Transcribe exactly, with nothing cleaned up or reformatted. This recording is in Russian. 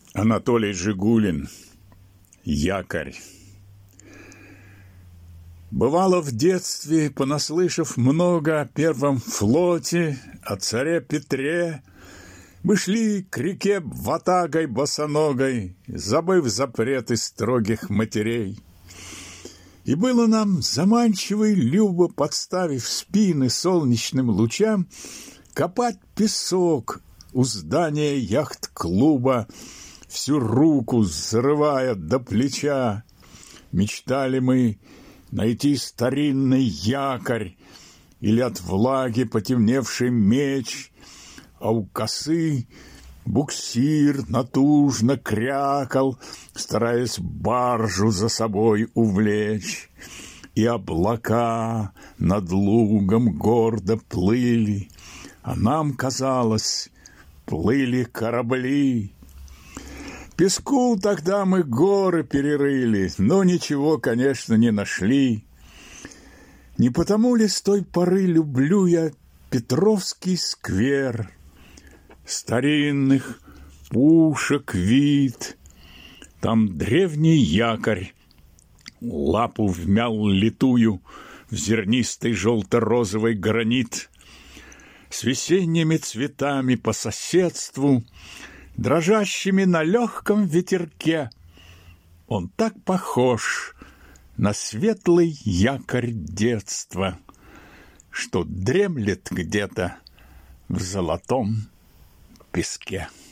Анатолий Жигулин. Якорь. Бывало в детстве, понаслышав много о первом флоте, о царе Петре, мы шли к реке ватагой босоногой, забыв запреты строгих матерей. И было нам заманчиво и любо, подставив спины солнечным лучам, копать песок у здания яхт-клуба, всю руку зарывая до плеча. Мечтали мы найти старинный якорь или от влаги потемневший меч, а у косы буксир натужно крякал, стараясь баржу за собой увлечь. И облака над лугом гордо плыли, а нам казалось, плыли корабли. Песку тогда мы горы перерыли, но ничего, конечно, не нашли. Не потому ли с той поры люблю я Петровский сквер? Старинных пушек вид, там древний якорь лапу вмял литую в зернистый желто-розовый гранит. С весенними цветами по соседству, дрожащими на легком ветерке, он так похож на светлый якорь детства, что дремлет где-то в золотом песке.